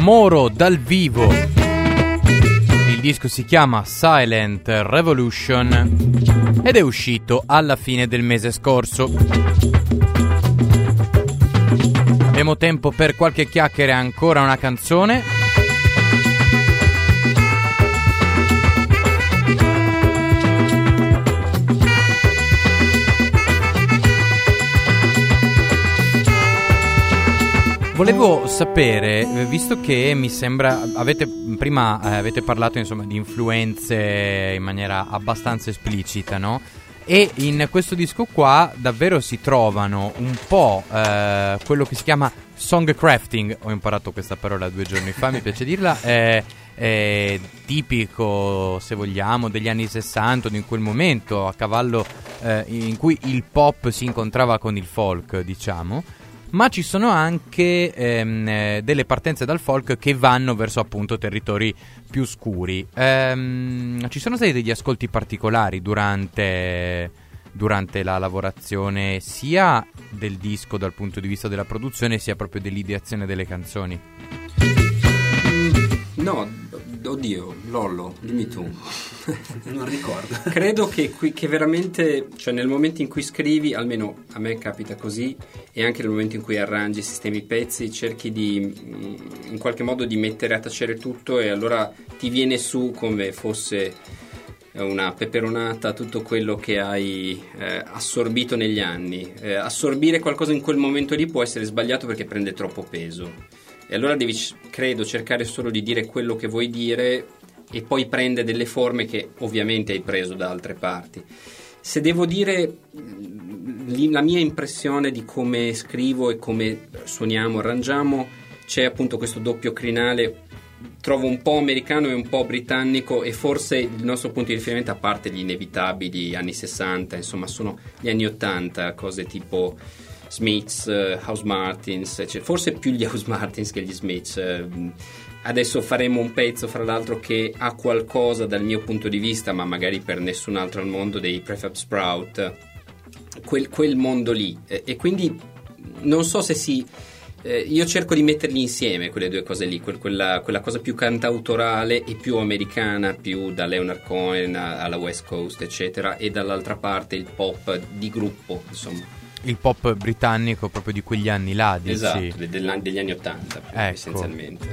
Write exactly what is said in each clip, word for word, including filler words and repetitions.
Moro dal vivo. Il disco si chiama Silent Revolution ed è uscito alla fine del mese scorso. Abbiamo tempo per qualche chiacchiere, ancora una canzone. Volevo sapere, visto che mi sembra, avete prima eh, avete parlato insomma di influenze in maniera abbastanza esplicita, no? E in questo disco qua davvero si trovano un po' eh, quello che si chiama song crafting. Ho imparato questa parola due giorni fa, mi piace dirla. È, è tipico, se vogliamo, degli anni sessanta, di quel momento a cavallo eh, in cui il pop si incontrava con il folk, diciamo. Ma ci sono anche ehm, eh, delle partenze dal folk che vanno verso appunto territori più scuri. Ehm, ci sono stati degli ascolti particolari durante, durante la lavorazione sia del disco dal punto di vista della produzione sia proprio dell'ideazione delle canzoni? No, oddio, Lollo, dimmi tu. Non ricordo. Credo che, qui, che veramente, cioè nel momento in cui scrivi, almeno a me capita così, e anche nel momento in cui arrangi, sistemi i pezzi, cerchi di in qualche modo di mettere a tacere tutto, e allora ti viene su come fosse una peperonata tutto quello che hai eh, assorbito negli anni. Eh, assorbire qualcosa in quel momento lì può essere sbagliato perché prende troppo peso, e allora devi, credo, cercare solo di dire quello che vuoi dire, e poi prende delle forme che ovviamente hai preso da altre parti. Se devo dire la mia impressione di come scrivo e come suoniamo, arrangiamo, c'è appunto questo doppio crinale, trovo un po' americano e un po' britannico, e forse il nostro punto di riferimento, a parte gli inevitabili anni sessanta, insomma sono gli anni ottanta, cose tipo Smiths, uh, House Martins, cioè forse più gli House Martins che gli Smiths. Uh, adesso faremo un pezzo, fra l'altro, che ha qualcosa dal mio punto di vista, ma magari per nessun altro al mondo, dei Prefab Sprout, quel, quel mondo lì, e, e quindi non so se si eh, io cerco di metterli insieme, quelle due cose lì, quel, quella, quella cosa più cantautorale e più americana, più da Leonard Cohen alla West Coast eccetera, e dall'altra parte il pop di gruppo, insomma. Il pop britannico proprio di quegli anni là, dici? Esatto, degli, degli anni ottanta, ecco. Essenzialmente.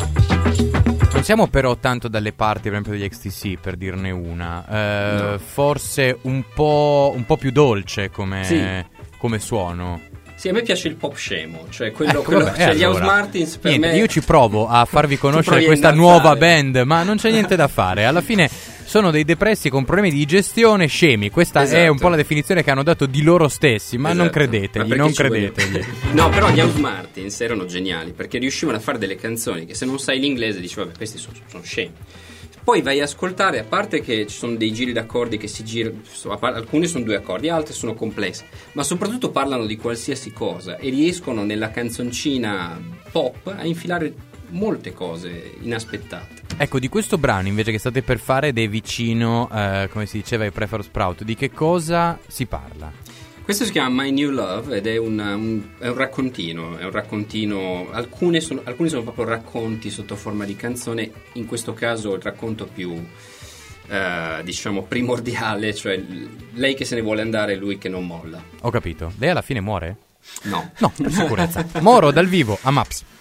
Non siamo però tanto dalle parti, per esempio, degli X T C, per dirne una. Eh, no. Forse un po', un po' più dolce come, sì. come suono. Sì, a me piace il pop scemo, cioè quello, ecco, quello vabbè, cioè allora. Gli House Martins per niente, me. Io ci provo a farvi conoscere questa nuova band, ma non c'è niente da fare. Alla fine sono dei depressi con problemi di gestione scemi. Questa esatto. è un po' la definizione che hanno dato di loro stessi, ma esatto. non credetegli, ma non credetegli. No, però gli House Martins erano geniali, perché riuscivano a fare delle canzoni che se non sai l'inglese dici vabbè, questi sono, sono scemi. Poi vai a ascoltare, a parte che ci sono dei giri d'accordi che si girano, alcuni sono due accordi, altri sono complessi, ma soprattutto parlano di qualsiasi cosa e riescono nella canzoncina pop a infilare molte cose inaspettate. Ecco, di questo brano invece che state per fare ed è vicino, eh, come si diceva, ai Prefab Sprout, di che cosa si parla? Questo si chiama My New Love ed è, una, un, è un raccontino, è un raccontino, alcune sono, alcuni sono proprio racconti sotto forma di canzone, in questo caso il racconto più, eh, diciamo, primordiale, cioè lei che se ne vuole andare e lui che non molla. Ho capito. Lei alla fine muore? No. No, per sicurezza. Moro dal vivo a Maps.